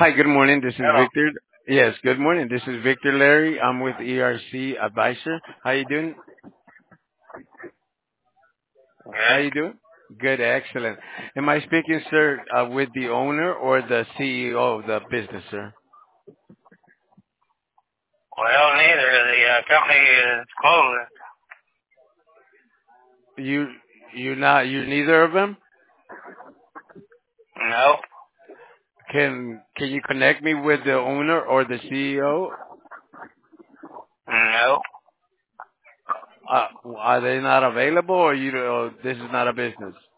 Hi, good morning. This is Hello. Victor. Yes, good morning. This is Victor Larry. I'm with ERC Advisor. How you doing? How Good. you doing? Good, excellent. Am I speaking, sir, with the owner or the CEO of the business, sir? Well, neither. The company is closed. You, you're neither of them. No. Can you connect me with the owner or the CEO? No. Are they not available, or this is not a business?